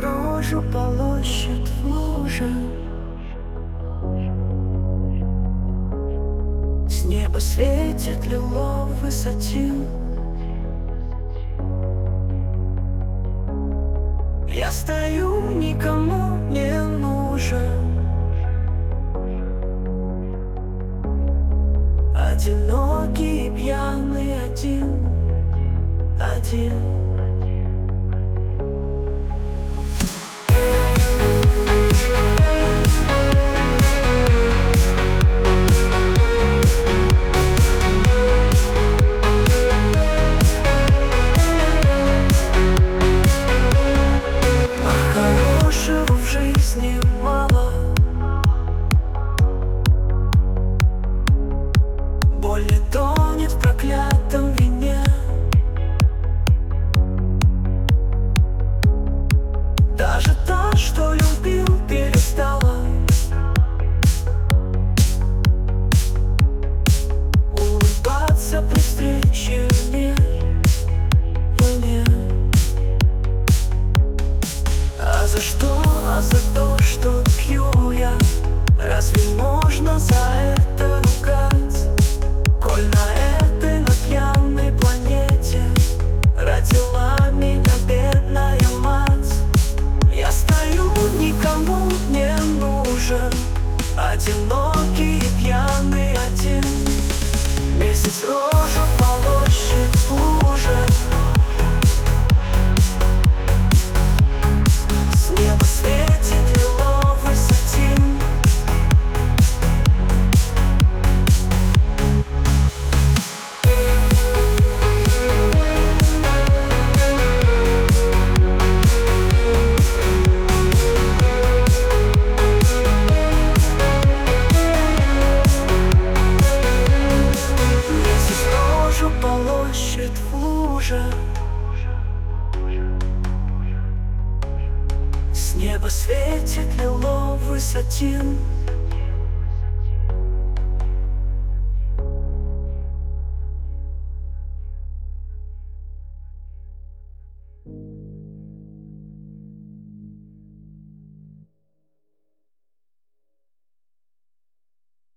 рожу полощет в луже. С неба светит лиловый сатин. Я стою, никому не нужен, одинокий и пьяный один. А хорошего в жизни мало, боль не тонет в проклятом вине. Даже та, что любил, перестала улыбаться при встрече мне. А за что? А за то, что пью я. Разве можно за это ругать? Коль на этой, на пьяной планете родила меня бедная мать. Я стою, никому не нужен, одинокий и пьяный один. Месяц рожу полощет в луже. С неба светит лиловый сатин. Полощет в луже. С неба светит лиловый сатин.